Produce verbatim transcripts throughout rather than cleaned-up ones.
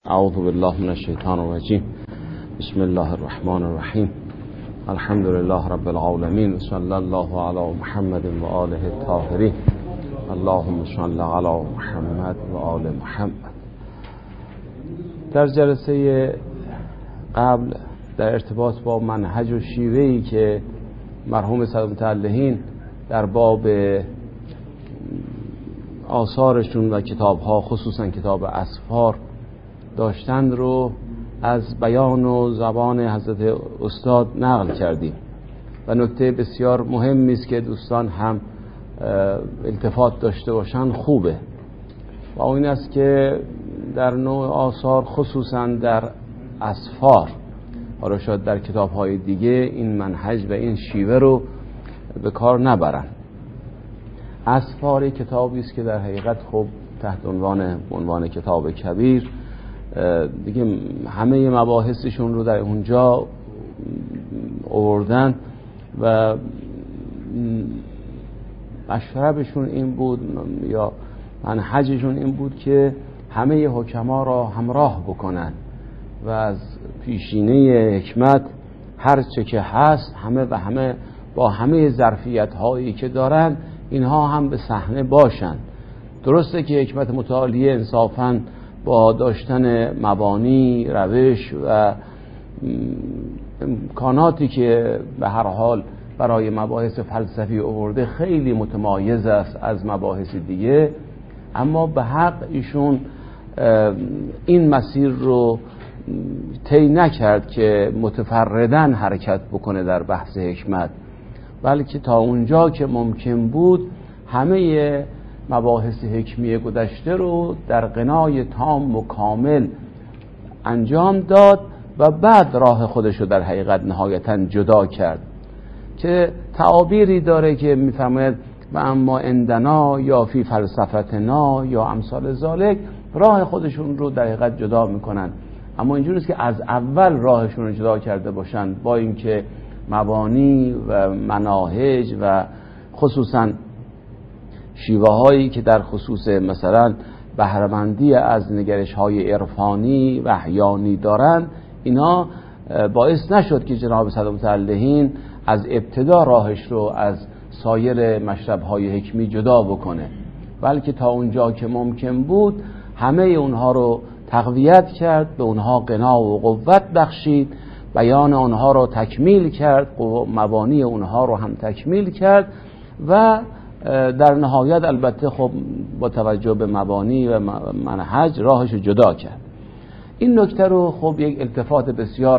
اعوذ بالله من الشیطان الرجیم. بسم الله الرحمن الرحیم. الحمد لله رب العالمین. صلی الله علی محمد و آله الطاهرین. اللهم صل علی محمد و آل محمد. در جلسه قبل در ارتباط با منهج و شیوهی که مرحوم سید متعلهین در باب آثارشون و کتابها، خصوصا کتاب اسفار داشتند رو از بیان و زبان حضرت استاد نقل کردیم و نکته بسیار مهمی است که دوستان هم التفات داشته باشن خوبه و این است که در نوع آثار، خصوصا در اسفار، حالا شاید در کتاب‌های دیگه این منهج و این شیوه رو به کار نبرن. اسفار کتابی است که در حقیقت خب تحت عنوان عنوان کتاب کبیر دیگه همه مباحثشون رو در اونجا آوردن و مشربشون این بود یا منهجشون این بود که همه حکما را همراه بکنن و از پیشینه حکمت هر چه که هست همه و همه با همه ظرفیت هایی که دارن اینها هم به صحنه باشن. درسته که حکمت متعالیه انصافاً با داشتن مبانی، روش و امکاناتی که به هر حال برای مباحث فلسفی آورده خیلی متمایز است از مباحث دیگه، اما به حق ایشون این مسیر رو طی نکرد که متفرداً حرکت بکنه در بحث حکمت، بلکه تا اونجا که ممکن بود همه مباحث حکمی گذشته رو در غنای تام و کامل انجام داد و بعد راه خودش رو در حقیقت نهایتاً جدا کرد که تعابیری داره که میفرماید و اما عندنا یا فی فلسفتنا یا امثال ذالک، راه خودشون رو در حقیقت جدا میکنن، اما اینجوری است که از اول راهشون رو جدا کرده باشن با اینکه مبانی و مناهج و خصوصاً شیوه هایی که در خصوص مثلا بهره‌مندی از نگرش های عرفانی و احیانی دارن، اینا باعث نشد که جناب سید متعلهین از ابتدا راهش رو از سایر مشرب های حکمی جدا بکنه، بلکه تا اونجا که ممکن بود همه اونها رو تقویت کرد، به اونها غنا و قوت بخشید، بیان اونها رو تکمیل کرد، مبانی اونها رو هم تکمیل کرد و در نهایت البته خب با توجه به مبانی و منهج راهش رو جدا کرد. این نکته رو خب یک التفات بسیار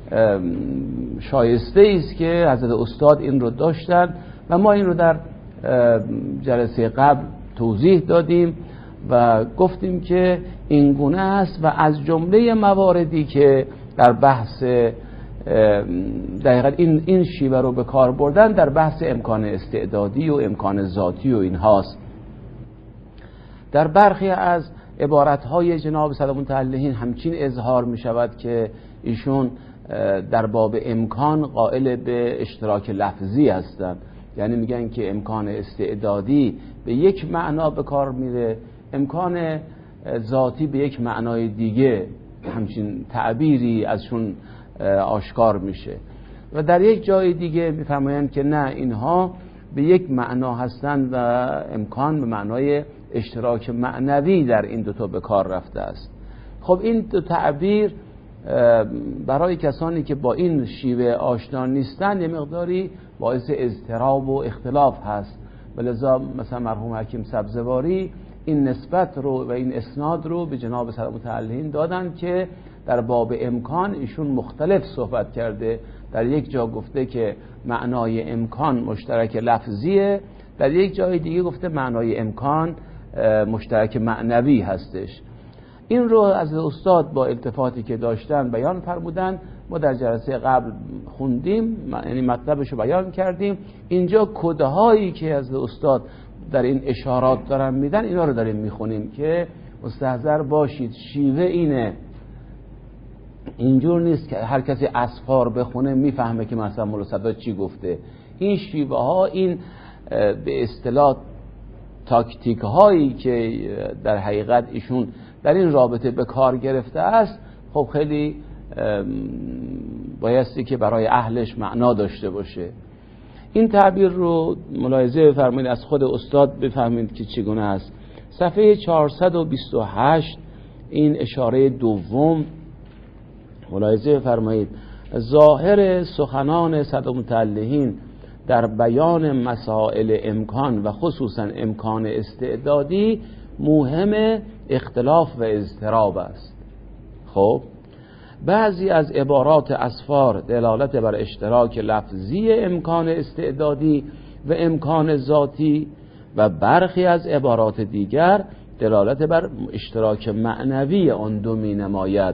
شایسته است که حضرت استاد این رو داشتن و ما این رو در جلسه قبل توضیح دادیم و گفتیم که این گونه است و از جمله مواردی که در بحث دقیقاً این این شیوه رو به کار بردن در بحث امکان استعدادی و امکان ذاتی و اینهاست. در برخی از عبارت‌های جناب سید متعلهین همچین اظهار می شود که ایشون در باب امکان قائل به اشتراک لفظی هستند، یعنی میگن که امکان استعدادی به یک معنا به کار میره، امکان ذاتی به یک معنای دیگه، همچین تعبیری ازشون آشکار میشه و در یک جای دیگه میفرمایند که نه، اینها به یک معنا هستند و امکان به معنای اشتراک معنوی در این دوتا به کار رفته است. خب این دو تعبیر برای کسانی که با این شیوه آشنا نیستند یه مقداری باعث اضطراب و اختلاف هست، ولذا مثلا مرحوم حکیم سبزواری این نسبت رو و این اسناد رو به جناب سید متعلهین دادن که در باب امکان ایشون مختلف صحبت کرده. در یک جا گفته که معنای امکان مشترک لفظیه، در یک جای دیگه گفته معنای امکان مشترک معنوی هستش. این رو از استاد با التفاتی که داشتن بیان فرمودن، ما در جلسه قبل خوندیم، یعنی مطلبش رو بیان کردیم. اینجا کدهایی که از استاد در این اشارات دارن میدن اینا رو داریم میخونیم که مستحضر باشید. شیوه اینه، اینجور نیست که هر کسی اسفار بخونه میفهمه که مثلا مولا صداد چی گفته. این شیوه ها، این به اصطلاح تاکتیک هایی که در حقیقت ایشون در این رابطه به کار گرفته است، خب خیلی بایستی که برای اهلش معنا داشته باشه. این تعبیر رو ملاحظه بفرمایید، از خود استاد بفهمید که چگونه است. صفحه چهارصد و بیست و هشت این اشاره دوم ملاحظه بفرمایید. ظاهر سخنان صدرمتعلقین در بیان مسائل امکان و خصوصا امکان استعدادی موهم اختلاف و اضطراب است. خب بعضی از عبارات اسفار دلالت بر اشتراک لفظی امکان استعدادی و امکان ذاتی و برخی از عبارات دیگر دلالت بر اشتراک معنوی آن دو می نماید.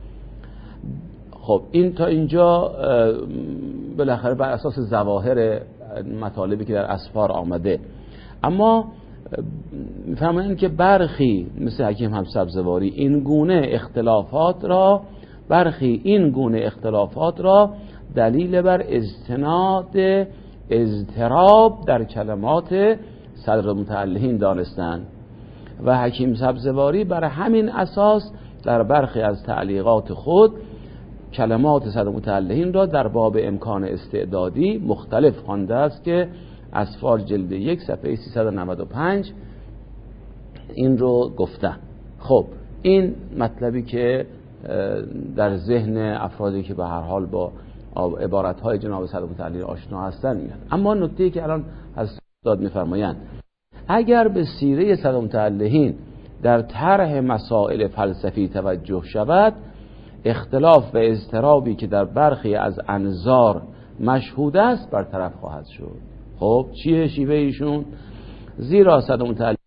خب این تا اینجا بالاخره بر اساس ظواهر مطالبی که در اسفار آمده، اما می‌فهمید که برخی مثل حکیم همسبزواری این گونه اختلافات را برخی این گونه اختلافات را دلیل بر استناد اضطراب در کلمات صدرمتعلقین دانستند و حکیم سبزواری بر همین اساس در برخی از تعلیقات خود کلمات صدرمتعلقین را در باب امکان استعدادی مختلف خوانده است که اسفار جلد یک صفحه سیصد و نود و پنج این رو گفته. خب این مطلبی که در ذهن افرادی که به هر حال با عبارت‌های جناب صدرمتعلقین آشنا هستند میاد. اما نکته‌ای که الان از استاد می‌فرمایند، اگر به سیره صدرمتعلقین در طرح مسائل فلسفی توجه شود، اختلاف و اضطرابی که در برخی از انظار مشهود است برطرف خواهد شد. خب چیه شیوه ایشون؟ زیرا صدرمتعلقین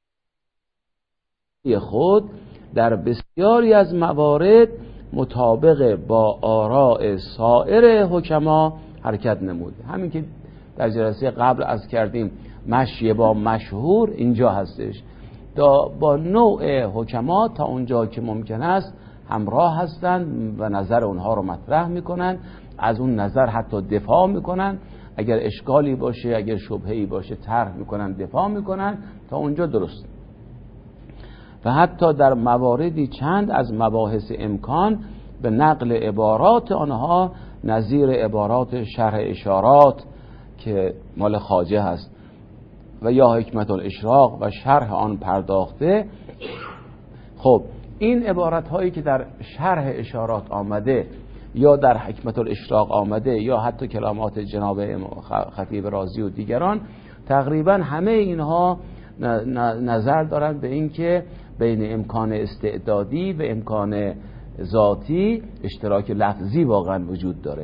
خود در بسیاری از موارد مطابق با آراء سایر حکما حرکت نمود. همین که در جلسه قبل از کردیم مشی با مشهور اینجا هستش، با نوع حکما تا اونجا که ممکن است همراه هستند و نظر اونها رو مطرح میکنن، از اون نظر حتی دفاع میکنن، اگر اشکالی باشه اگر شبهه‌ای باشه طرح میکنن دفاع میکنن، تا اونجا درست. و حتی در مواردی چند از مباحث امکان به نقل عبارات آنها نظیر عبارات شرح اشارات که مال خواجه هست و یا حکمت الاشراق و شرح آن پرداخته. خب این عبارت هایی که در شرح اشارات آمده یا در حکمت الاشراق آمده یا حتی کلمات جناب خطیب رازی و دیگران، تقریبا همه اینها نظر دارند به این که بین امکان استعدادی و امکان ذاتی اشتراک لفظی واقعا وجود داره.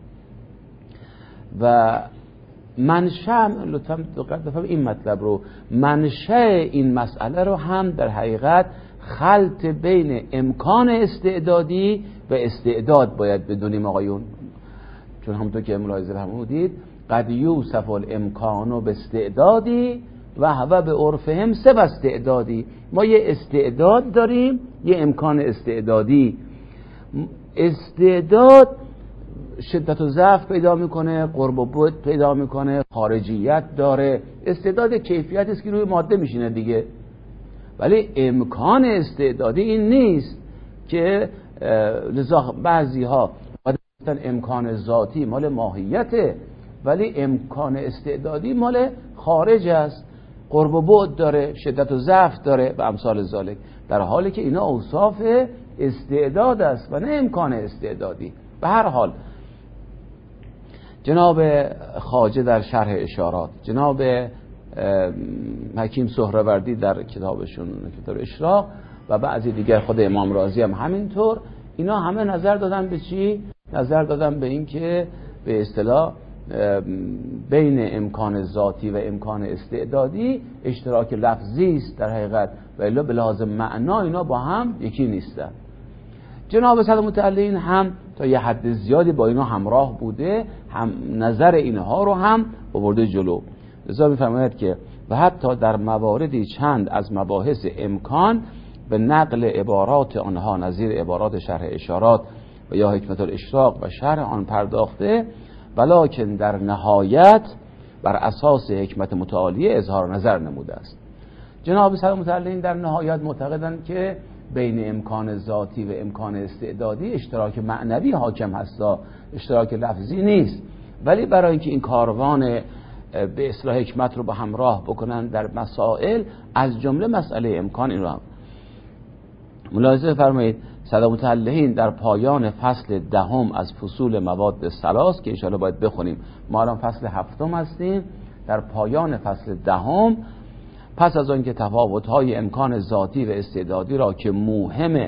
و منشأ، لطفا دقت بفرمایید این مطلب رو، منشأ این مسئله رو هم در حقیقت خلط بین امکان استعدادی و استعداد باید بدونیم آقایون، چون همونطور که ملاحظه فرمودید قد یوصف الامکان به استعدادی و هو به عرفهم سه استعدادی. ما یه استعداد داریم، یه امکان استعدادی. استعداد شدت و ضعف پیدا میکنه، قرب و بعد پیدا میکنه، خارجیت داره. استعداد کیفیت است که روی ماده میشینه دیگه. ولی امکان استعدادی این نیست که لذا بعضی ها امکان ذاتی مال ماهیته، ولی امکان استعدادی مال خارج است، قرب و بعد داره، شدت و ضعف داره و امثال ذالک، در حالی که اینا اوصاف استعداد است و نه امکان استعدادی. به هر حال جناب خواجه در شرح اشارات، جناب حکیم سهروردی در کتابشون کتاب اشراق و بعضی دیگر خود امام رازی هم همینطور، اینا همه نظر دادن به چی؟ نظر دادن به این که به اصطلاح بین امکان ذاتی و امکان استعدادی اشتراک لفظی است در حقیقت، و الا به لحاظ معنا اینا با هم یکی نیستن. جناب صدرمتعلقین هم تا یه حد زیادی با اینا همراه بوده، هم نظر اینها رو هم آورده جلو. لذا می‌فرماید که و حتی در مواردی چند از مباحث امکان به نقل عبارات آنها نظیر عبارات شرح اشارات و یا حکمت الاشراق و شرح آن پرداخته، ولکن در نهایت بر اساس حکمت متعالیه اظهار نظر نموده است. جناب صدرمتعلقین در نهایت معتقدند که بین امکان ذاتی و امکان استعدادی اشتراک معنوی حاکم هستا، اشتراک لفظی نیست. ولی برای اینکه این کاروان به اصلاح حکمت رو با همراه بکنن در مسائل، از جمله مسئله امکان، این رو هم ملاحظه فرمایید. صد متعلهین در پایان فصل دهم از فصول مواد ثلاث که انشاءالله باید بخونیم، ما الان فصل هفتم هستیم، در پایان فصل دهم، پس از آن که تفاوت‌های امکان ذاتی و استعدادی را که مهم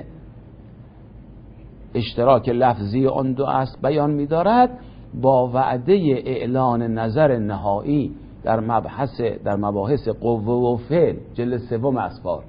اشتراک لفظی آن دو است بیان می‌دارد، با وعده اعلان نظر نهایی در مبحث در مباحث قوه و فعل جلد سوم اسفار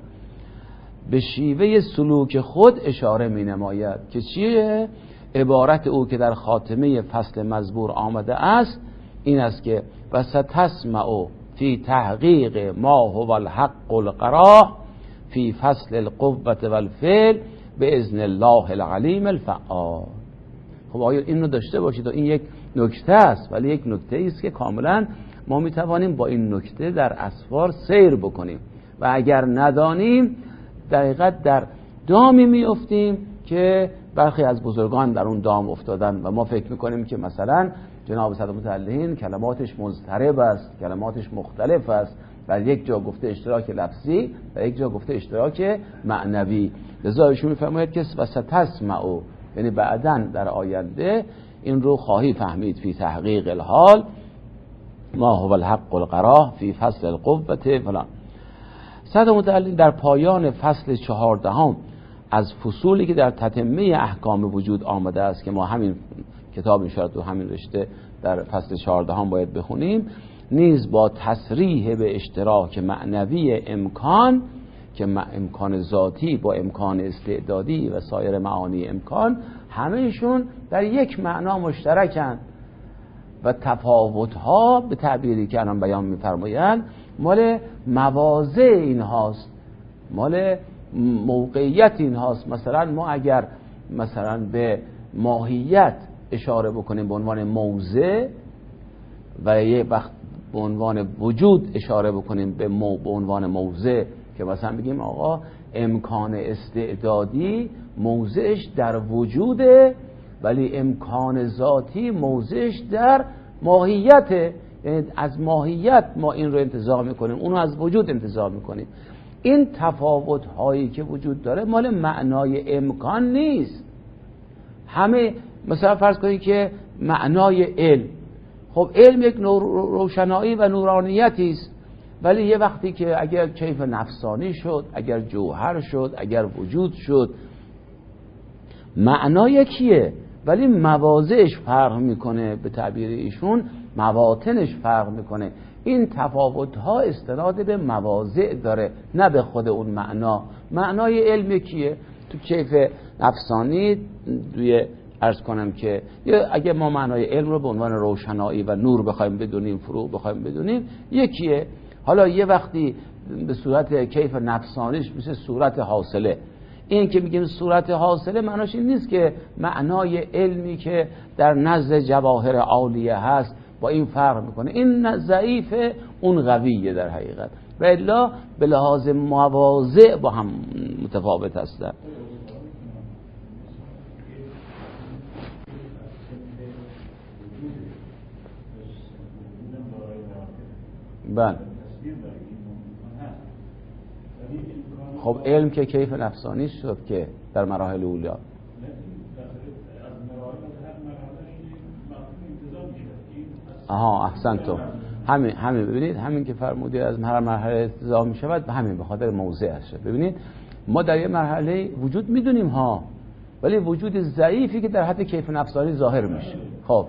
به شیوه سلوک خود اشاره می نماید که چیه؟ عبارت او که در خاتمه فصل مزبور آمده است این است که و ستسمع فی تحقیق ما هو الحق القراح فی فصل القوة والفعل به اذن الله العلیم الفعال. خب آیا این رو داشته باشید و این یک نکته است، ولی یک نکته است که کاملا ما می توانیم با این نکته در اسفار سیر بکنیم و اگر ندانیم دقیقاً در دامی می افتیم که برخی از بزرگان در اون دام افتادن و ما فکر میکنیم که مثلا جناب صد متعلهین کلماتش مضطرب است، کلماتش مختلف است، و یک جا گفته اشتراک لفظی و یک جا گفته اشتراک معنوی. لذا ایشون میفرماید که وستسمع، یعنی بعداً در آینده این رو خواهی فهمید فی تحقیق الحال ما هو الحق القراح فی فصل القوة فلان. صد متعلهین در پایان فصل چهاردهم از فصولی که در تتمه احکام وجود آمده است که ما همین کتاب انشاءالله تو همین رشته در فصل چهاردهم باید بخونیم، نیز با تصریح به اشتراک معنوی امکان که امکان ذاتی با امکان استعدادی و سایر معانی امکان همهشون در یک معنا مشترکن و تفاوت‌ها به تعبیری که الان بیان می‌فرمایند مال مواضع این هاست، مال موقعیت این هاست. مثلا ما اگر مثلا به ماهیت اشاره بکنیم به عنوان موضع و یه وقت به عنوان وجود اشاره بکنیم به, مو به عنوان موضع، که مثلا بگیم آقا امکان استعدادی موضعش در وجوده ولی امکان ذاتی موضعش در ماهیته، یعنی از ماهیت ما این رو انتزاع میکنیم، اونو از وجود انتزاع میکنیم. این تفاوت هایی که وجود داره مال معنای امکان نیست. همه مثلا فرض کنید که معنای علم، خب علم یک روشنایی و نورانیتی است، ولی یه وقتی که اگر کیف نفسانی شد، اگر جوهر شد، اگر وجود شد، معنا یکیه ولی مواضعش فرق میکنه، به تعبیر ایشون مواطنش فرق میکنه. این تفاوت ها استناد به مواضع داره نه به خود اون معنا. معنای علم یکیه. تو کیف نفسانی دوی عرض کنم که اگه ما معنای علم رو به عنوان روشنایی و نور بخوایم بدونیم، فرو بخوایم بدونیم، یکیه. حالا یه وقتی به صورت کیف نفسانیش میشه صورت حاصله. این که میگیم صورت حاصله معناش این نیست که معنای علمی که در نزد جواهر عالیه هست با این فرق میکنه، این ضعیفه اون قویه در حقیقت، و الا به لحاظ مواضع با هم متفاوت هستن. بله. خب علم که کیف نفسانی شد که در مراحل اولیا آها احسنتم، همین همین ببینید، همین که فرمودید از هر مرحله انتزاع می شود، همین به خاطر موضع هست. ببینید ما در یه مرحله وجود میدونیم ها، ولی وجود ضعیفی که در حد کیف نفسانی ظاهر میشه. خب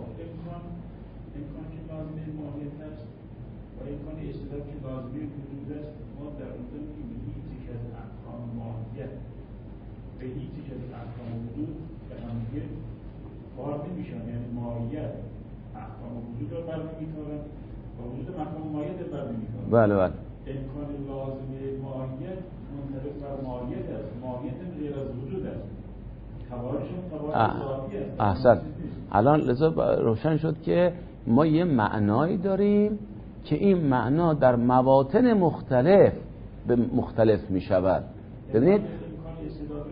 بله بله امکان لازم ماهیت منطبق بر ماهیت است، ماهیت غیر از وجود است، توارشون توارش ذاتی است. احسن. الان لذا روشن شد که ما یه معنایی داریم که این معنا در مواطن مختلف به مختلف می شود. ببینید امکان استعداد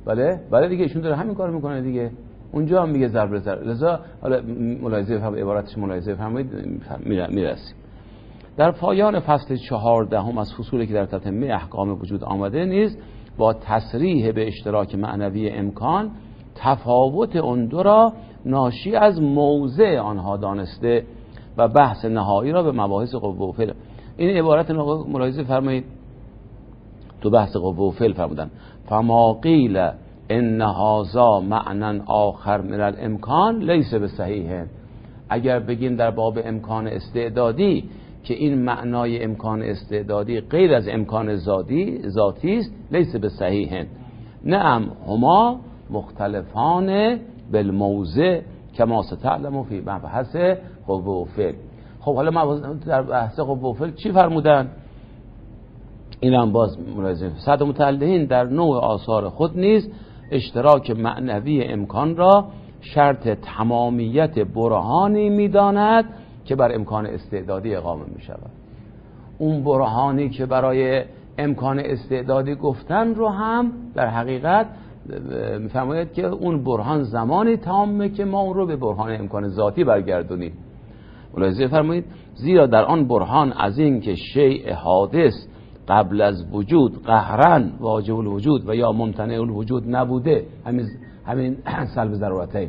بله بله دیگه ایشون داره همین کارو میکنه دیگه. اونجا هم میگه ضرب ضرب. لذا حالا ملاحظه بفرمایید، عبارتش ملاحظه بفرمایید میرسیم. در پایان فصل چهاردهم از فصولی که در تتمه احکام وجود آمده نیز با تصریح به اشتراک معنوی امکان تفاوت اون دو را ناشی از موضع آنها دانسته و بحث نهایی را به مباحث قوه و فعل. این عبارت ملاحظه فرمایید تو بحث قوه و فعل فرمودن فما قیل ان هذا معنی آخر من الامکان لیس بصحیح. اگر بگیم در باب امکان استعدادی که این معنای امکان استعدادی غیر از امکان ذاتی ذاتی است لیس بصحیح. نعم هما مختلفان بالموضع کما ستعلم فی مبحث قوه و فعل. خب حالا ما در بحث قوه و فعل چی فرمودن؟ این هم باز ملاحظه صد متعلقین در نوع آثار خود نیز اشتراک معنوی امکان را شرط تمامیت برهانی می‌داند که بر امکان استعدادی اقامه می‌شود. اون برهانی که برای امکان استعدادی گفتن رو هم در حقیقت می‌فرماید که اون برهان زمانی تامه که ما اون رو به برهان امکان ذاتی برگردونیم. ملاحظه فرمایید زیرا در آن برهان از این که شیء حادث قبل از وجود قهرن واجب الوجود و یا ممتنع الوجود نبوده، همین همین سلب ضرورتین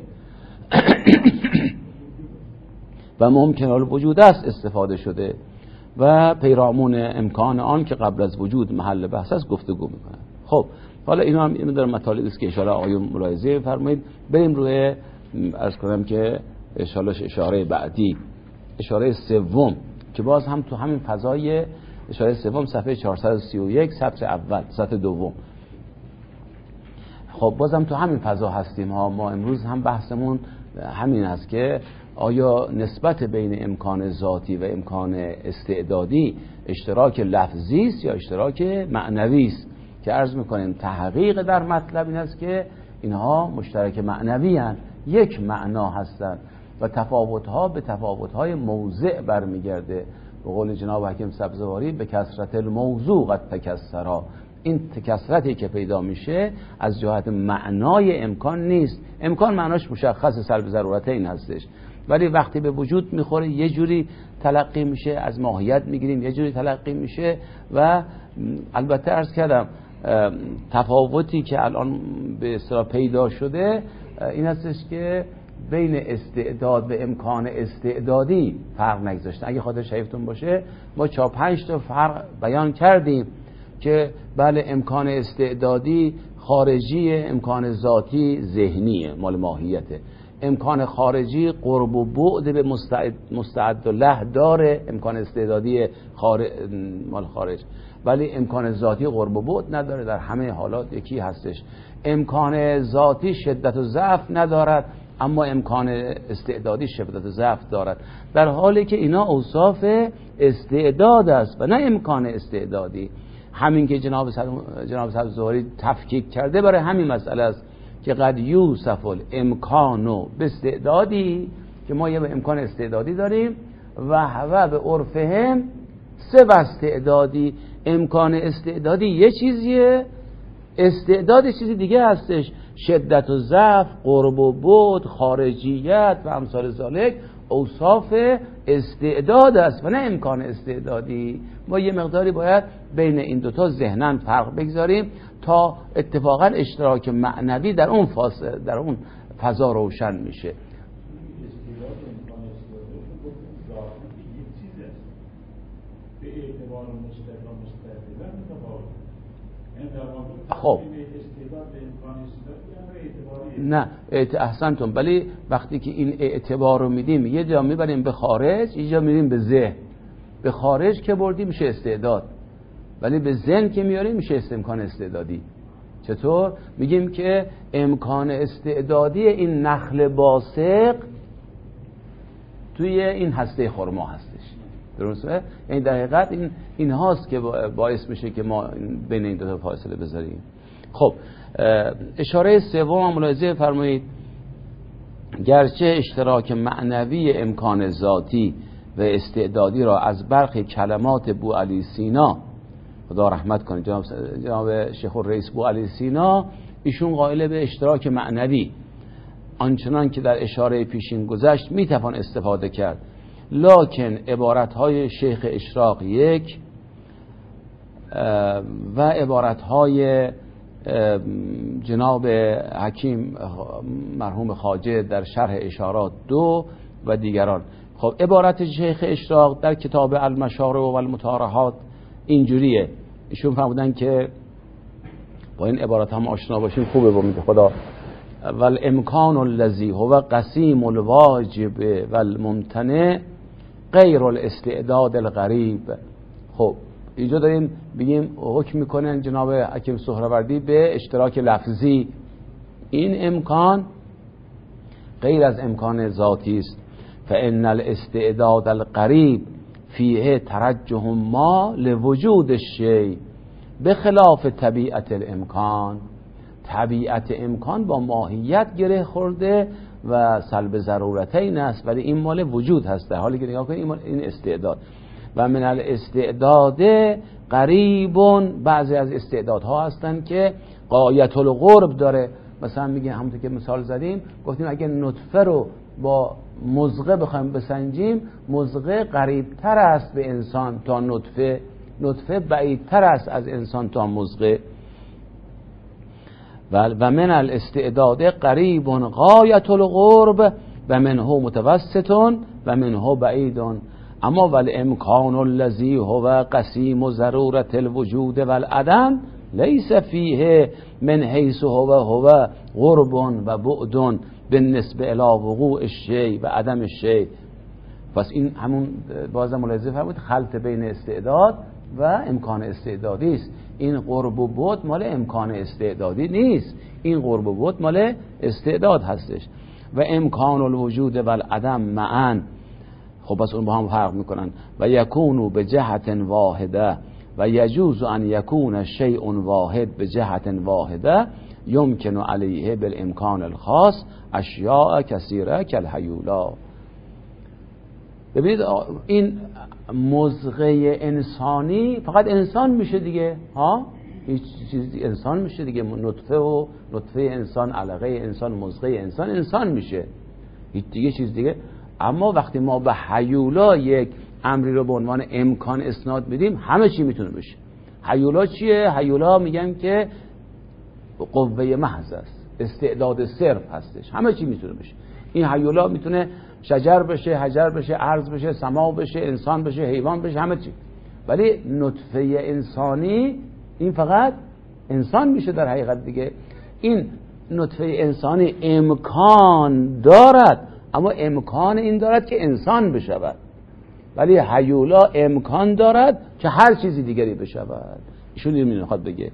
و ممکن الوجود است استفاده شده و پیرامون امکان آن که قبل از وجود محل بحث است گفتگو میکنه. خب حالا اینا هم این در مطالبی است که ان شاء الله آیون ملاحظه فرمایید. بریم روی عرض کنم که ان شاء الله اشاره بعدی، اشاره سوم که باز هم تو همین فضای اشاره سوم صفحه چهارصد و سی و یک سطر اول سطر دوم. خب بازم تو همین فضا هستیم ها. ما امروز هم بحثمون همین است که آیا نسبت بین امکان ذاتی و امکان استعدادی اشتراک لفظی است یا اشتراک معنوی است، که عرض میکنیم تحقیق در مطلب این است که اینها مشترک معنوی هستند، یک معنا هستند و تفاوت‌ها به تفاوت‌های موضع برمیگرده. به قول جناب حکیم سبزواری به کثرت الموضوع قد تکثرا، این کثرتی که پیدا میشه از جهت معنای امکان نیست. امکان معناش مشخص سلب ضرورتین هستش، ولی وقتی به وجود میخوره یه جوری تلقی میشه، از ماهیت میگیریم یه جوری تلقی میشه. و البته عرض کردم تفاوتی که الان به اصطلاح پیدا شده این هستش که بین استعداد و امکان استعدادی فرق نگذاشتن. اگه خاطر شریفتون باشه ما چهار پنج تا فرق بیان کردیم که بله امکان استعدادی خارجی، امکان ذاتی ذهنیه مال ماهیته. امکان خارجی قرب و بعد به مستعد, مستعد له داره، امکان استعدادی خارج مال خارج، ولی امکان ذاتی قرب و بعد نداره، در همه حالات یکی هستش. امکان ذاتی شدت و ضعف ندارد اما امکان استعدادی شدت و ضعف دارد، در حالی که اینا اوصاف استعداد است و نه امکان استعدادی. همین که جناب جناب سبزواری تفکیک کرده برای همین مسئله است که قد یوصف الامکانو به استعدادی، که ما یه امکان استعدادی داریم و و به عرفهم سه و استعدادی. امکان استعدادی یه چیزیه، استعداد چیزی دیگه هستش. شدت و ضعف، قرب و بعد، خارجیت و امثال ذالک اوصاف استعداد است و نه امکان استعدادی. ما یه مقداری باید بین این دوتا ذهناً فرق بگذاریم تا اتفاقا اشتراک معنوی در اون فاصله در اون فضا روشن میشه. خب نه احسنتون، ولی وقتی که این اعتبار رو میدیم یه جا میبریم به خارج، یه جا میریم به ذهن. به خارج که بردیم میشه استعداد، ولی به ذهن که میاریم میشه امکان استعدادی. چطور؟ میگیم که امکان استعدادی این نخل باسق توی این هسته خرما هستش. درسته؟ یعنی در حقیقت این این هاست که باعث میشه که ما بین این دو تا فاصله بذاریم. خب اشاره سوم ملاحظه فرمایید گرچه اشتراک معنوی امکان ذاتی و استعدادی را از برخی کلمات بو علی سینا، خدا رحمت کنه، جناب جناب شیخ الرئیس بو علی سینا ایشون قائل به اشتراک معنوی، آنچنان که در اشاره پیشین گذشت میتوان استفاده کرد، لکن عبارتهای شیخ اشراق یک و عبارتهای جناب حکیم مرحوم خواجه در شرح اشارات دو و دیگران. خب عبارت شیخ اشراق در کتاب المشارع و المطارحات اینجوریه، ایشون فرمودن که با این عبارت هم آشنا باشیم خوبه با میگه خدا. والامکان الذی هو قسیم الواجب والممتنع غیر الاستعداد الغریب. خب اینجا داریم بگیم حکم میکنن جناب حکیم سهروردی به اشتراک لفظی، این امکان غیر از امکان ذاتی است. فان الاستعداد الغریب فیه ترجح ما لوجود الشیء بخلاف طبیعت الامکان. طبیعت امکان با ماهیت گره خورده و سلب ضرورتین است، ولی این مال وجود هست. در حالی که نگاه کنید این استعداد و من الاستعداد قریبون، بعضی از استعدادها هستن که غایت القرب داره. مثلا میگه همونطور که مثال زدیم گفتیم اگه نطفه رو با مضغه بخوایم بسنجیم، مضغه قریب تر است به انسان تا نطفه، نطفه بعید تر است از انسان تا مضغه. و من الاستعداد قریب غایت القرب و منه متوسط و منه بعید. اما والامکان الذی هو قسیم ضرورت الوجود والعدم لیس فیه من حیث هو هو قرب و بعد بالنسبه الی وقوع الشیء و عدم الشیء. پس این همون بازم ملاحظه فرمود خلط بین استعداد و امکان استعدادی است. این قرب و بعد مال امکان استعدادی نیست، این قرب و بعد مال استعداد هستش. و امکان الوجود و العدم معا، خب بس اون با هم فرق میکنن. و یکونو به جهت واحده و یجوز ان یکون شیء واحد به جهت واحده یمکن علیه بالامکان الخاص اشیاء کثیره کالهیولا. ببینید این مضغه انسانی فقط انسان میشه دیگه، ها هیچ چیزی انسان میشه دیگه، نطفه و نطفه انسان، علقه انسان، مضغه انسان انسان میشه، هیچ دیگه چیز دیگه. اما وقتی ما به هیولا یک امری رو به عنوان امکان اسناد میدیم همه چی میتونه بشه. هیولا چیه؟ هیولا میگن که قوه محض است، استعداد صرف هستش، همه چی میتونه بشه. این هیولا میتونه شجر بشه، حجر بشه، ارض بشه، سما بشه، انسان بشه، حیوان بشه، همه چی. ولی نطفه انسانی این فقط انسان میشه در حقیقت دیگه. این نطفه انسانی امکان دارد، اما امکان این دارد که انسان بشود، ولی هیولا امکان دارد که هر چیزی دیگری بشود. ایشون این میخواد بگه.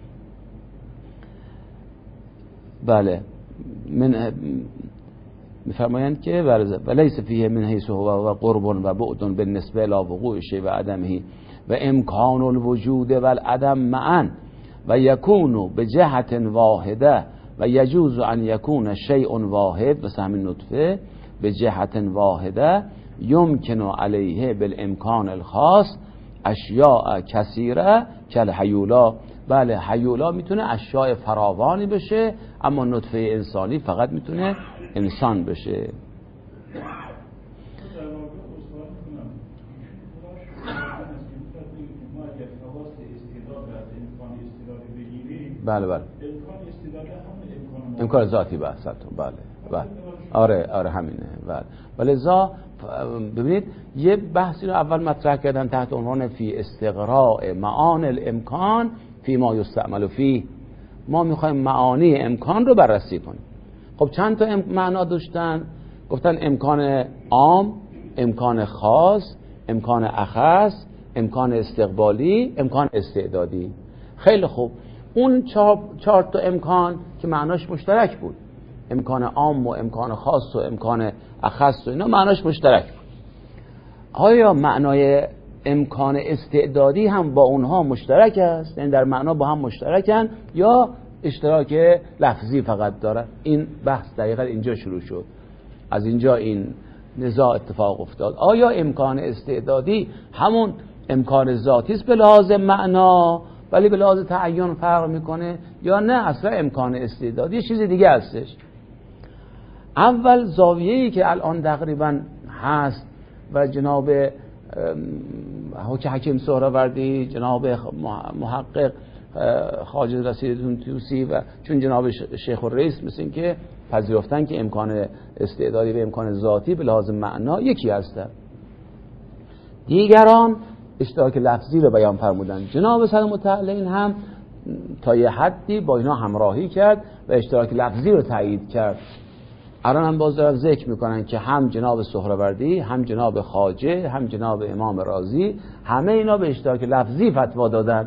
بله من میفرمایند که ولیس فیه من حیث هو و قرب و بعد بالنسبه الی وقوع شیء و عدمه و امکان الوجود و العدم معا و یکون به جهت واحده و یجوز ان یکون شیء واحد، و همین نطفه به جهت واحده یمکن علیه بالامکان الخاص اشیاء کثیره کالهیولا. بله هیولا میتونه اشیاء فراوانی بشه، اما نطفه انسانی فقط میتونه انسان بشه. بله بله امکان ذاتی بحثتون. بله بله آره آره همینه. بله ولذا ببینید یه بحثی رو اول مطرح کردن تحت عنوان فی استقراء معانی الامکان فی ما یستعمل فیه. ما میخوایم معانی امکان رو بررسی کنیم. خب چند تا معنا داشتن؟ گفتن امکان عام، امکان خاص، امکان اخص، امکان استقبالی، امکان استعدادی. خیلی خوب، اون چهار, چهار تا امکان که معناش مشترک بود، امکان عام و امکان خاص و امکان اخص و اینا معناش مشترک بود. آیا معنای امکان استعدادی هم با اونها مشترک است؟ یعنی در معنا با هم مشترکن یا اشتراک لفظی فقط داره؟ این بحث دقیقا اینجا شروع شد، از اینجا این نزاع اتفاق افتاد. آیا امکان استعدادی همون امکان ذاتی است به لحاظ معنا ولی به لحاظ تعین فرق میکنه یا نه اصلا امکان استعدادی یه چیز دیگه هستش. اول زاویه‌ای که الان تقریبا هست و جناب حکیم سهروردی، جناب محقق خواجه رشیدالدین طوسی و چون جناب شیخ الرئیس مثل این که پذیرفتن که امکان استعدادی و امکان ذاتی به لحاظ معنا یکی هستند. دیگران اشتراک لفظی رو بیان فرمودن. جناب صدرمتعلین هم تا یه حدی با اینا همراهی کرد و اشتراک لفظی رو تایید کرد. الان هم باز دارن ذکر میکنن که هم جناب سهروردی، هم جناب خواجه، هم جناب امام رازی، همه اینا به اشتراک لفظی فتوا دادن.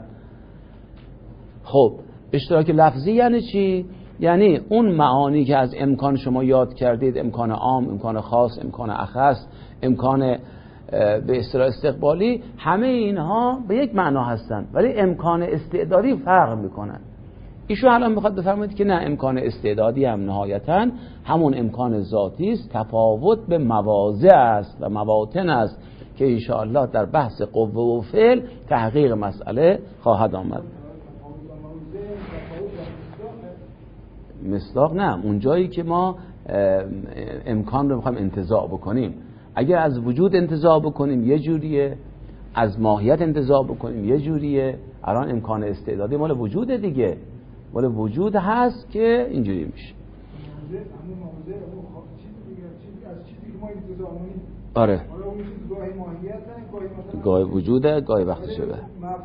خب اشتراک لفظی یعنی چی؟ یعنی اون معانی که از امکان شما یاد کردید، امکان عام، امکان خاص، امکان اخص، امکان به اصطلاح استقبالی، همه اینها به یک معنا هستن ولی امکان استعدادی فرق میکنن. ایشون الان میخواد بفرمایید که نه، امکان استعدادی هم نهایتاً همون امکان ذاتی است، تفاوت به مواضع است و مواطن است که ان شاء الله در بحث قوه و فعل تحقیق مسئله خواهد آمد. مصداق نه، اون جایی که ما امکان رو میخوایم انتزاع بکنیم. اگر از وجود انتزاع بکنیم یه جوریه، از ماهیت انتزاع بکنیم یه جوریه. الان امکان استعدادی مال وجود دیگه، مال وجود هست که اینجوری میشه. آره گاهی وجوده گاهی وقت شده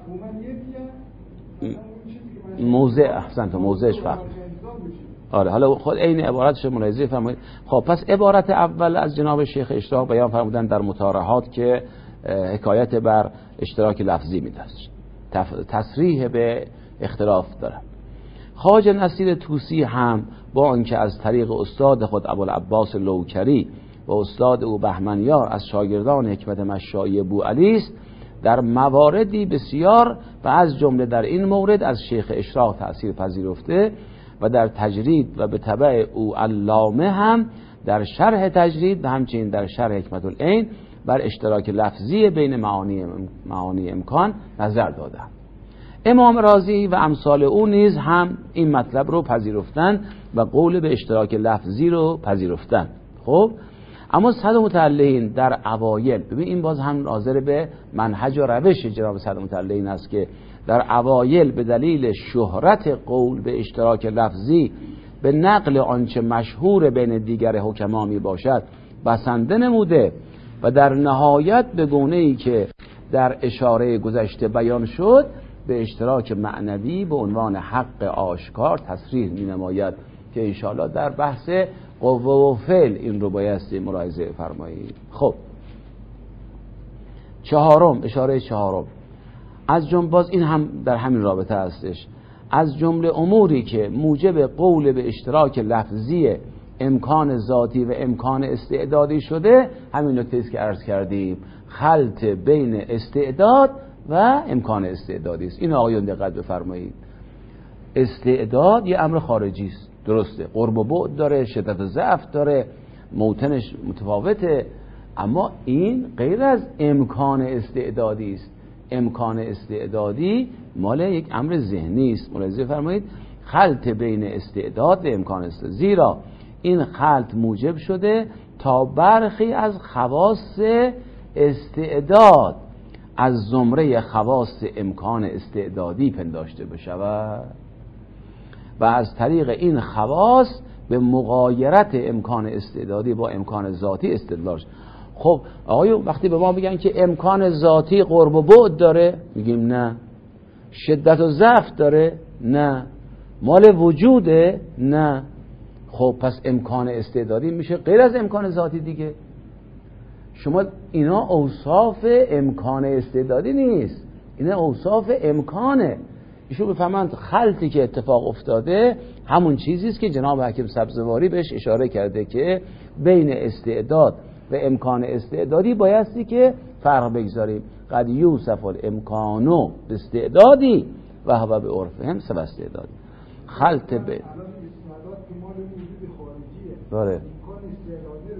موضع. احسن تو موضعش فرق. آره حالا خود این عبارتش ملاحظه فرمایید. خب پس عبارت اول از جناب شیخ اشراق بیان فرمودن در مطارحات که حکایت بر اشتراک لفظی میده، تصریح به اختلاف داره. خواجه نصیر طوسی هم با آنکه از طریق استاد خود ابوالعباس لوکری و استاد او بهمنیار از شاگردان حکمت مشایی بوعلی است، در مواردی بسیار و از جمله در این مورد از شیخ اشراق تأثیر پذیرفته و در تجرید و به تبع او علامه هم در شرح تجرید و همچنین در شرح حکمت العین بر اشتراک لفظی بین معانی معانی امکان نظر داده. امام رازی و امثال او نیز هم این مطلب رو پذیرفتن و قول به اشتراک لفظی رو پذیرفتن. خب اما صدرمتعلین در اوایل، ببین این باز هم ناظر به منهج و روش جناب صدرمتعلین است که در اوایل به دلیل شهرت قول به اشتراک لفظی به نقل آنچه مشهور بین دیگر حکما می باشد بسنده نموده و در نهایت به گونه‌ای که در اشاره گذشته بیان شد به اشتراک معنوی به عنوان حق آشکار تصریح می نماید که انشاءالله در بحث قوه و فعل این رو بایستی ملاحظه فرمایید. خب چهارم، اشاره چهارم از جمله، باز این هم در همین رابطه هستش، از جمله اموری که موجب قول به اشتراک لفظی امکان ذاتی و امکان استعدادی شده همین نکته است که عرض کردیم، خلط بین استعداد و امکان استعدادی است. این آقایون دقت بفرمایید. استعداد یه امر خارجی است، درسته، قرب و بعد داره، شدت و ضعف داره، موتنش متفاوته، اما این غیر از امکان استعدادی است. امکان استعدادی مال یک امر ذهنی است. ملاحظه فرمایید، خلط بین استعداد و امکان استعداد، زیرا این خلط موجب شده تا برخی از خواص استعداد از زمره خواص امکان استعدادی پنداشته بشود و از طریق این خواص به مغایرت امکان استعدادی با امکان ذاتی استدلال شد. خب آقایون وقتی به ما میگن که امکان ذاتی قرب و بعد داره، میگیم نه. شدت و ضعف داره، نه. مال وجوده، نه. خب پس امکان استعدادی میشه غیر از امکان ذاتی دیگه. شما اینا اوصاف امکان استعدادی نیست، اینا اوصاف امکانه. ایشون بفهمند خلطی که اتفاق افتاده همون چیزی است که جناب حکیم سبزواری بهش اشاره کرده که بین استعداد و امکان استعدادی بایستی که فرق بگذاریم. قد یوصف الامکانو به استعدادی و هو به عرفهم سو استعدادی. خلط به داره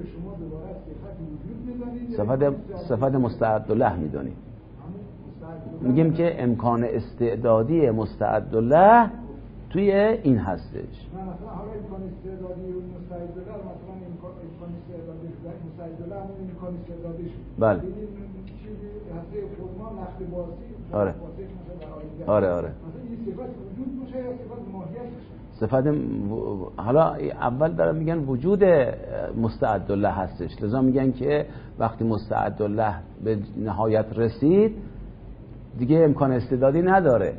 صفت صفت مستعد له میدونی. میگیم که امکان استعدادی مستعدله توی این هستش. نه مثلا حالا امکان استعدادی مستعدله مثلا امکان استعدادی مستعدله همون امکان استعدادیش. بله. چیزی هسته فرما نخل باسی. آره. آره آره. مثلا این صفت وجود باشه یا صفت ماهیت باشه؟ صفت حالا اول دارن میگن وجود مستعدله هستش، لذا میگن که وقتی مستعدله به نهایت رسید دیگه امکان استعدادی نداره.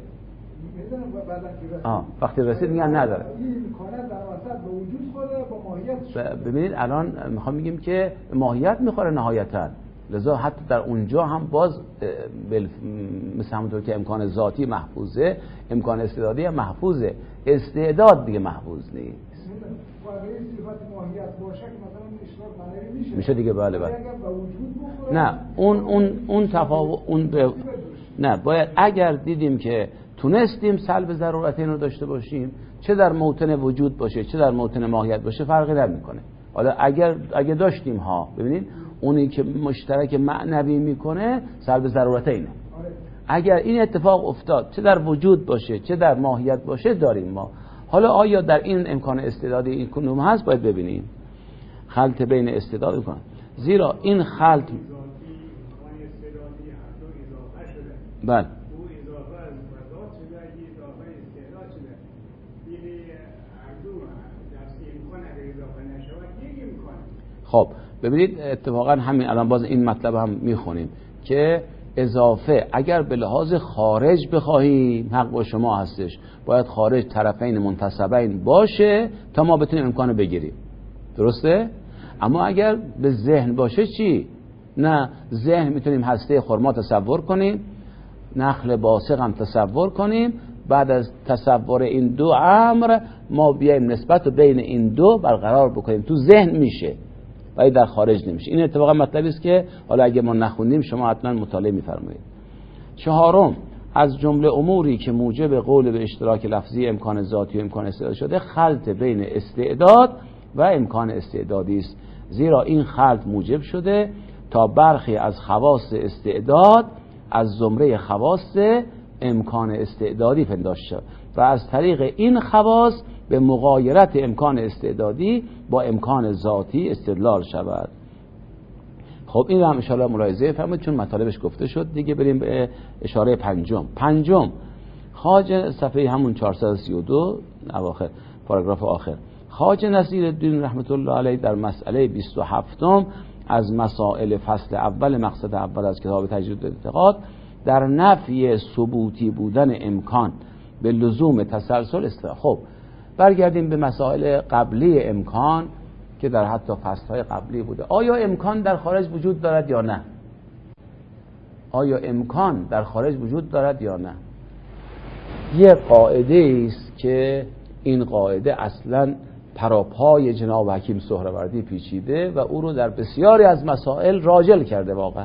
آه وقتی رسید میگن نداره. این امکانات در وسط به وجود خوره با ماهیت. ببینید الان میخوام میگیم که ماهیت میخوره نهایتا، لذا حتی در اونجا هم باز مثل همونطور که امکان ذاتی محفوظه، امکان استعدادی هم محفوظه، استعداد دیگه محفوظ نیست. واقعی صفت ماهیت باشه که مثلا اشتراک معنوی میشه. میشه دیگه بله بله. وجود نه اون اون اون تفاوت اون به نه باید اگر دیدیم که تونستیم سلب ضرورتین رو داشته باشیم، چه در موطن وجود باشه چه در موطن ماهیت باشه فرقی نمیکنه. حالا اگر اگه داشتیم ها ببینید اونی که مشترک معنوی میکنه سلب ضرورتینه. اگر این اتفاق افتاد چه در وجود باشه چه در ماهیت باشه داریم ما. حالا آیا در این امکان استعدادی این کنوم هست باید ببینیم خلط بین استعداد میکنه، زیرا این خلط بله خب ببینید اتفاقا همین الان باز این مطلب هم میخونیم که اضافه اگر به لحاظ خارج بخواهیم حق با شما هستش، باید خارج طرفین منتصبین باشه تا ما بتونیم امکانو بگیریم، درسته؟ اما اگر به ذهن باشه چی؟ نه ذهن میتونیم هسته خرما تصور کنیم، نخل باسق هم تصور کنیم، بعد از تصور این دو امر ما بیایم نسبت رو بین این دو برقرار بکنیم، تو ذهن میشه ولی در خارج نمیشه. این اتفاقا مطلبی است که حالا اگه ما نخوندیم شما حتما مطالعه میفرمایید. چهارم، از جمله اموری که موجب قول به اشتراک لفظی امکان ذاتی و امکان استعداد شده خلط بین استعداد و امکان استعدادی است، زیرا این خلط موجب شده تا برخی از خواص استعداد از زمره خواص امکان استعدادی پنداشته شد و از طریق این خواص به مغایرت امکان استعدادی با امکان ذاتی استدلال شود. خب این رو هم اشاره ملاحظه فرمایید چون مطالبش گفته شد دیگه. بریم به اشاره پنجم. پنجم خواجه صفحه همون چهارصد و سی و دو اواخر پاراگراف آخر، خواجه نصیرالدین رحمت الله علیه در مسئله بیست و هفت از مسائل فصل اول مقصد اول از کتاب تجدید اعتقاد در نفی ثبوتی بودن امکان به لزوم تسلسل است. خب برگردیم به مسائل قبلی امکان که در حتی فصلهای قبلی بوده. آیا امکان در خارج وجود دارد یا نه؟ آیا امکان در خارج وجود دارد یا نه؟ یه قاعده است که این قاعده اصلا پراپای جناب حکیم سهروردی پیچیده و او رو در بسیاری از مسائل راجل کرده. واقعا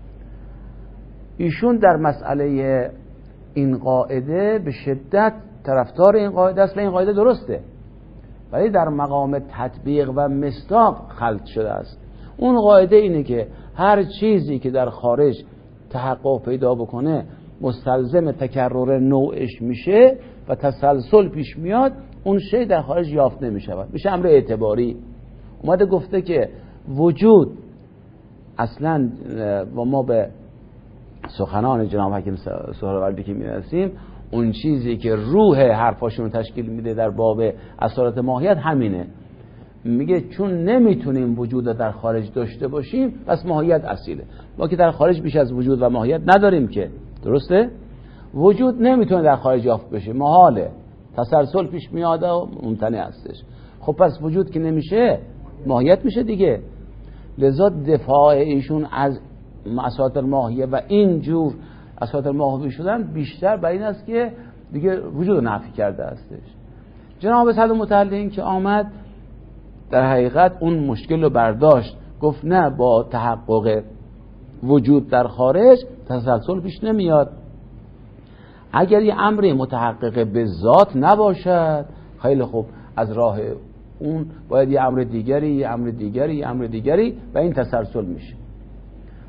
ایشون در مسئله این قاعده به شدت طرفدار این قاعده است و این قاعده درسته، ولی در مقام تطبیق و مصداق خلط شده است. اون قاعده اینه که هر چیزی که در خارج تحقق پیدا بکنه مستلزم تکرر نوعش میشه و تسلسل پیش میاد، اون شی در خارج یافت نمیشود، میشه امر اعتباری. اومده گفته که وجود اصلا و ما به سخنان جناب حکیم سهروردی که میرسیم، اون چیزی که روح حرفاشون رو تشکیل میده در باب اصالت ماهیت همینه. میگه چون نمیتونیم وجود در خارج داشته باشیم پس ماهیت اصیله. ما که در خارج بیش از وجود و ماهیت نداریم که، درسته؟ وجود نمیتونه در خارج یافت بشه، محاله، تسلسل پیش میاد و ممتنع هستش. خب پس وجود که نمیشه ماهیت میشه دیگه. لذا دفاع ایشون از اصالت الماهیه و اینجور اصالت الماهیه شدن بیشتر بر این است که دیگه وجود نفی کرده هستش. جناب صدر متعلق که آمد در حقیقت اون مشکل رو برداشت، گفت نه، با تحقق وجود در خارج تسلسل پیش نمیاد. اگر یه امری متحقق به ذات نباشد، خیلی خوب، از راه اون باید یه امر دیگری یه امر دیگری یه امر دیگری و این تسلسل میشه.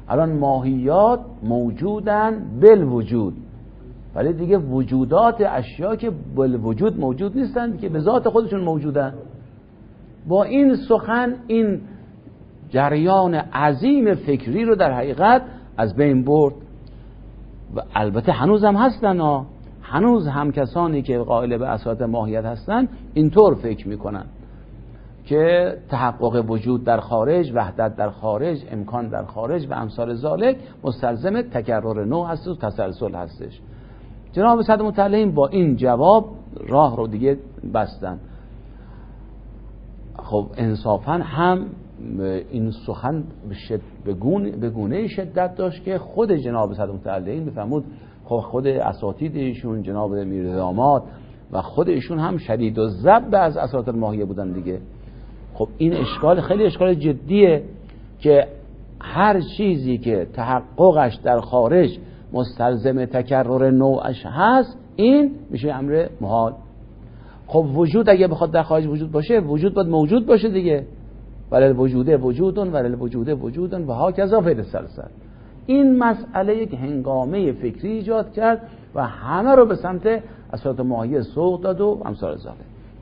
الان ماهیات موجودن بالوجود، ولی دیگه وجودات اشیا که بالوجود موجود نیستند که به ذات خودشون موجودن. با این سخن این جریان عظیم فکری رو در حقیقت از بین برد. و البته هنوز هم هستن ها. هنوز هم کسانی که قائل به اساس ماهیت هستن اینطور فکر میکنن که تحقق وجود در خارج، وحدت در خارج، امکان در خارج و امثال ذالک مستلزم تکرر نوع هست و تسلسل هستش. جناب صدر متعلیم با این جواب راه رو دیگه بستن. خب انصافا هم این سخن به گونه به گونه شدت داشت که خود جناب صدر متعلیم بفرمود خب خود اساتید ایشون جناب میرداماد و خود ایشون هم شدید و ضبط از اساطیر ماهیه بودن دیگه. خب این اشکال خیلی اشکال جدیه که هر چیزی که تحققش در خارج مستلزم تکرر نوعش هست این میشه امر محال. خب وجود اگه بخواد در خارج وجود باشه، وجود باید موجود باشه دیگه. ولی وجوده وجودون ولی وجوده وجودون و ها کذا فعل سلسل. این مسئله یک هنگامه فکری ایجاد کرد و همه رو به سمت اساطیر ماهیه سوق داد و امثال ذالک.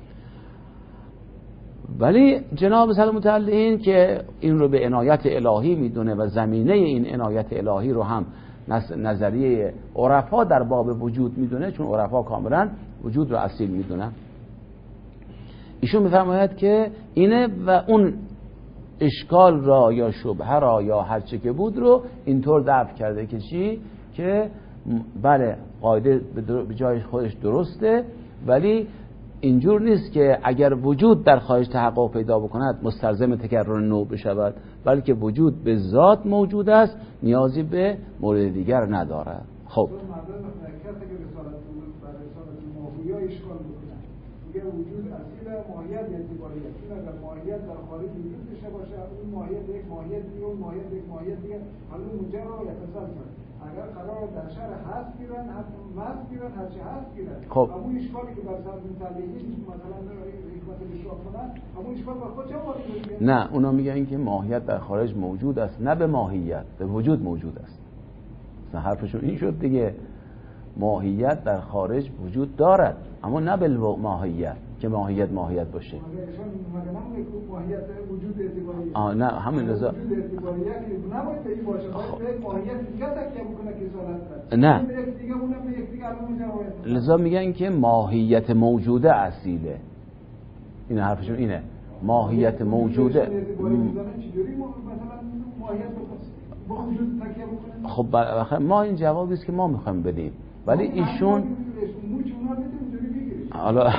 ولی جناب صدر متعلین که این رو به عنایت الهی میدونه و زمینه این عنایت الهی رو هم نظریه عرفا در باب وجود میدونه، چون عرفا کاملا وجود رو اصیل میدونن. ایشون میفرماید که اینه و اون اشکال را یا شبهه را یا هر چه که بود رو اینطور دفع کرده که چی؟ که بله قاعده به جای خودش درسته، ولی اینجور نیست که اگر وجود در خارج تحقق پیدا بکند مستلزم تکرر نوع بشود، بلکه وجود به ذات موجود است، نیازی به مورد دیگر ندارد. خب وجود اصیل ماهیت اعتباریه، چون اگر ماهیت در خارج وجود داشته باشه اون ماهیت یک ماهیت دیگه اون ماهیت یک ماهیت دیگه حالا اونجا رو یتصل. اگر قرار در شهر هست گیرن مست گیرن هرچی هست گیرن، خب همون اشکالی که بر سر متعلقین مثلا حکمت بشوف کنن همون اشکال با خود چه وارد؟ نه، اونا میگن که ماهیت در خارج موجود است، نه به ماهیت، به وجود موجود است. مثلا حرفشون این شد دیگه، ماهیت در خارج وجود دارد اما نه به ماهیت که ماهیت ماهیت باشه. ماهیت وجود اعتباریه. آه نه همین رضا. وجود اعتباریه که نباید به این باشه، باید به ماهیت دیگه تکیه بکنه که اصالت نه. یک دیگه اونم به یک دیگه علوم لذا میگن که ماهیت موجوده اصیله. این حرفشون اینه. ماهیت موجوده. چجوری مثلا ماهیت با وجود تکیه بکنه؟ خب ما این جوابی است که ما میخوایم بدیم. ولی ایشون حالا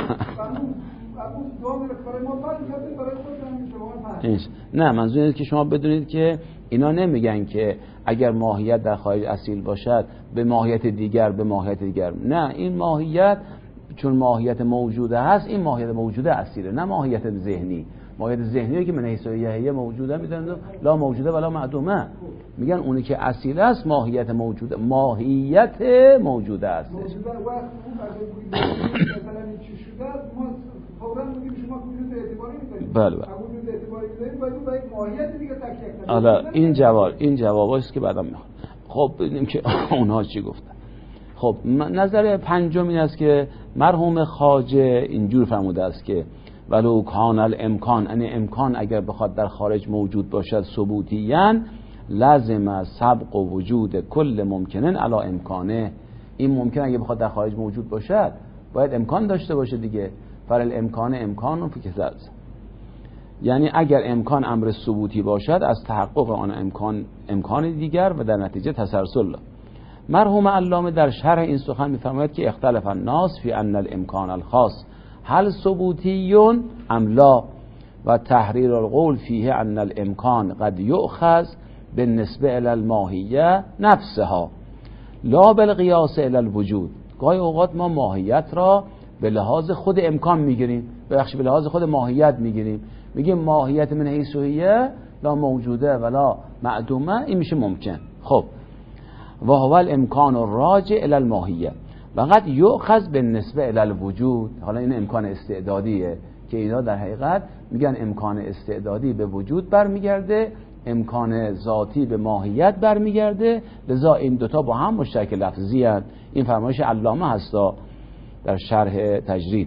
نه، منظور اینه که شما بدونید که اینا نمیگن که اگر ماهیت در خارج اصیل باشد به ماهیت دیگر به ماهیت دیگر. نه، این ماهیت چون ماهیت موجوده هست، این ماهیت موجوده اصیله، نه ماهیت ذهنی. ماهیت ذهنی که من حیث یحیی موجوده میدونن لا موجوده ولا معدومه، میگن اونی که اصیل است ماهیت موجوده، ماهیت موجوده است. موجوده وقت اون مثلا چی شده ما فوراً میگیم شما وجود اعتباری میذارید. بله بله. وجود اعتباری میذارید باید با یک ماهیت دیگه تکیه کنید. حالا این جواب این جواباست که بعدم میخوام. خب ببینیم که اونها چی گفتن. خب نظر پنجم این است که مرحوم خواجه اینجور فرموده است که ولو کان الامکان، یعنی امکان اگر بخواد در خارج موجود باشد ثبوتیاً لازم سبق و وجود کل ممکنن علی امکانه. این ممکن اگه بخواد در خارج موجود باشد باید امکان داشته باشه دیگه. فرل امکان امکان فی کذا، یعنی اگر امکان امر ثبوتی باشد از تحقق آن امکان امکان دیگر و در نتیجه تسلسل. مرحوم علامه در شرح این سخن می‌فرماید که اختلف الناس فی ان الامکان الخاص هل ثبوتی ام لا و تحریر القول فیه ان الامکان قد یؤخذ بالنسبه الی الماهیه نفسها لا بالقیاس الی الوجود. گاهی اوقات ما ماهیت را به لحاظ خود امکان میگیریم، بخش به لحاظ خود ماهیت میگیریم، میگیم ماهیت من حیث هی لا موجوده ولا معدومه، این میشه ممکن. خب و هو الامکان الراجع الی الماهیه و قد یؤخذ بالنسبه الی الوجود. حالا این امکان استعدادیه که اینا در حقیقت میگن امکان استعدادی به وجود برمیگرده امکان ذاتی به ماهیت برمیگرده، لذا این دوتا با هم مشترک لفظی هست. این فرمایش علامه هستا در شرح تجرید.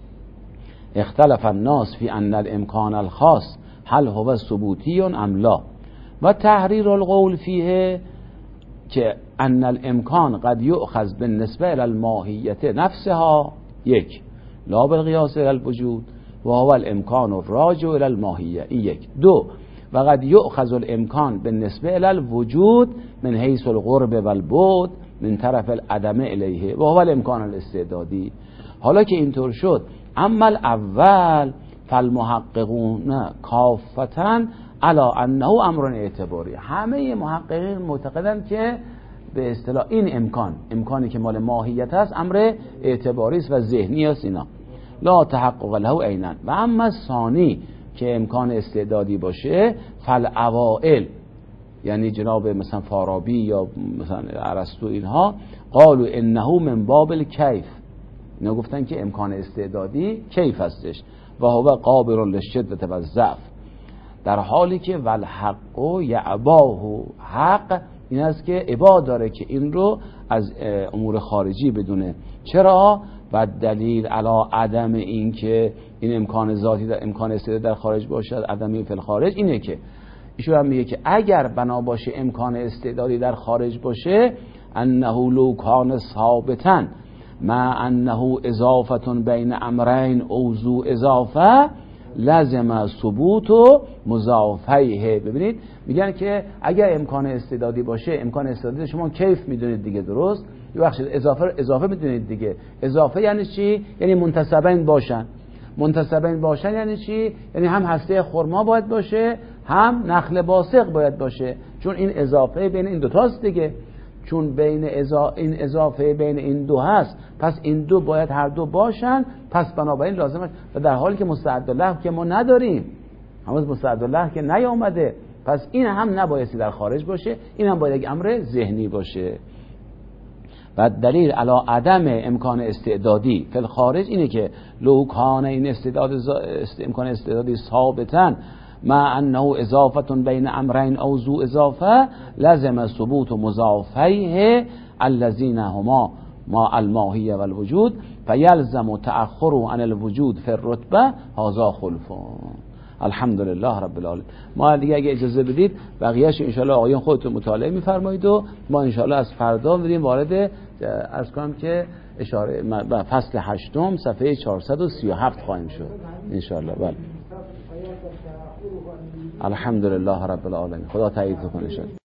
اختلف الناس فی ان الامکان الخاص هل هو ثبوتی ام لا و تحریر القول فیه که ان الامکان قد یؤخذ بالنسبه الى الماهیت نفسها یک لا بالقیاس الى الوجود و هو الامکان الراجع الى الماهیه. این یک. دو و قد یؤخذ الامکان بالنسبه الى الوجود من حیث القرب والبعد من طرف العدم الیه و هو الامکان الاستعدادی. حالا که اینطور شد، اما الاول فالمحققون کافتن علی انه امر اعتباری. همه محققین معتقدند که به اصطلاح این امکان امکانی که مال ماهیت است امر اعتباری است و ذهنی است، اینا لا تحقق له عینا. و اما ثانی که امکان استعدادی باشه، فالاوائل یعنی جناب مثلا فارابی یا مثلا ارسطو اینها قالوا انه من باب الکیف، اینا گفتن که امکان استعدادی کیف هستش و هو قابل للشدة و الضعف، در حالی که والحق یعباه، حق این است که ابا داره که این رو از امور خارجی بدونه. چرا؟ و دلیل علی عدم این که این امکان ذاتی در امکان استعداد در خارج باشد، عدمی فی الخارج، اینه که ایشون هم میگه که اگر بنا باشه امکان استعدادی در خارج باشه، انه لو کان ثابتا مع انه اضافه بین امرین او ذو اضافه لازم ثبوت و مضافیه. ببینید میگن که اگر امکان استعدادی باشه، امکان استعدادی شما کیف میدونید دیگه، درست؟ یه بخش اضافه اضافه میدونید دیگه. اضافه یعنی چی؟ یعنی منتسبین باشن. منتسبین باشن یعنی چی؟ یعنی هم هسته خرما باید باشه، هم نخل باسق باید باشه، چون این اضافه بین این دو تاست دیگه. چون بین ازا... این اضافه بین این دو هست، پس این دو باید هر دو باشن، پس بنابراین لازمه. و در حالی که مستعد الله که ما نداریم، هنوز مستعد الله که نیامده، پس این هم نبایستی در خارج باشه، این هم باید یک امر ذهنی باشه. و دلیل علی عدم امکان استعدادی فی الخارج اینه که لو کان این استعداد ز... امکان استعدادی ثابتن مع انه اضافه بین امرین او ذو اضافه لازم ثبوت مضافیه الذین هما ما الماهیه و الوجود فیلزم تأخر عن الوجود فی الرتبه هذا خلف. الحمدلله رب العالمین. ما دیگه اگه اجازه بدید بقیه‌اش ان شاء الله آقایان خودتون مطالعه می‌فرمایید و ما ان شاء الله از فردا بریم وارد عرض کنم که اشاره فصل هشتم صفحه چهارصد و سی و هفت خواهیم شد ان شاء الله. بله. الحمدلله رب العالمین. خدا تایید کنه.